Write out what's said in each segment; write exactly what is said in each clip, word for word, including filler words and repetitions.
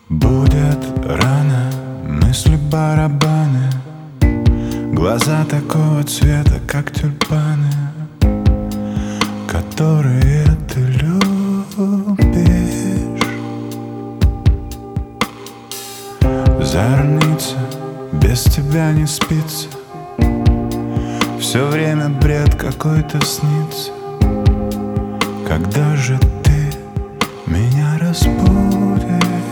Будет рано, мысли барабаны, глаза такого цвета, как тюльпаны, которые ты любишь. Зорница, без тебя не спится, все время бред какой-то снится. Когда же ты меня разбудишь?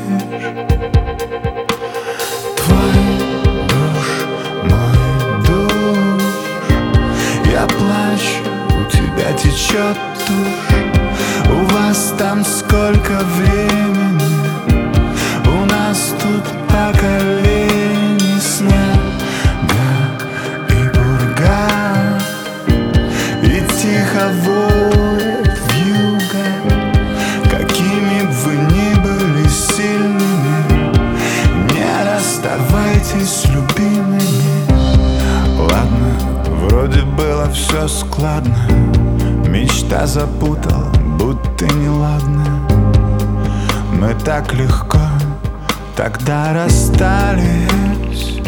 Твой душ, мой душ, я плачу, у тебя течет тушь. У вас там сколько времени, у нас тут по колени снега и пурга, и тихо воет вьюга. Какими б вы ни были сильными, не расставайтесь с любимыми. Ладно, вроде было все складно, мечта запутала, будто неладно. Мы так легко тогда расстались.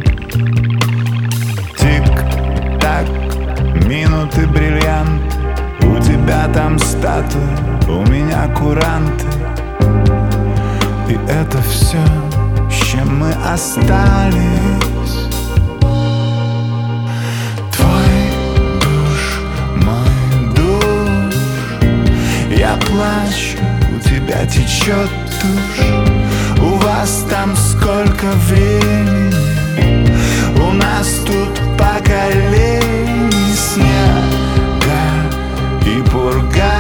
Тик-так, минуты бриллиант, у тебя там статуя, у меня куранты. И это все, с чем мы остались. Твой душ, мой душ, я плачу, у тебя течет тушь. У вас там сколько времени, у нас тут по колени снега и пурга,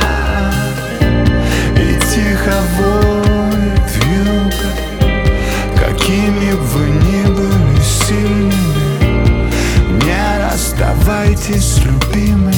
и тихо воет вьюга. Какими б вы ни были сильными, не расставайтесь с любимыми.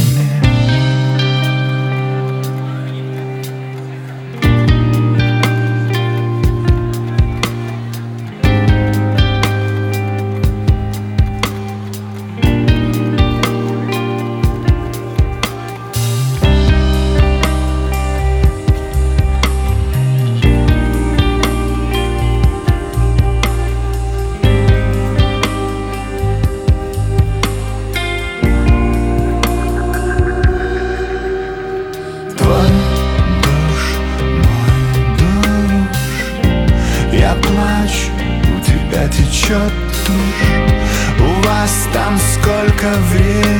Я плачу, у тебя течет тушь. У вас там сколько времени,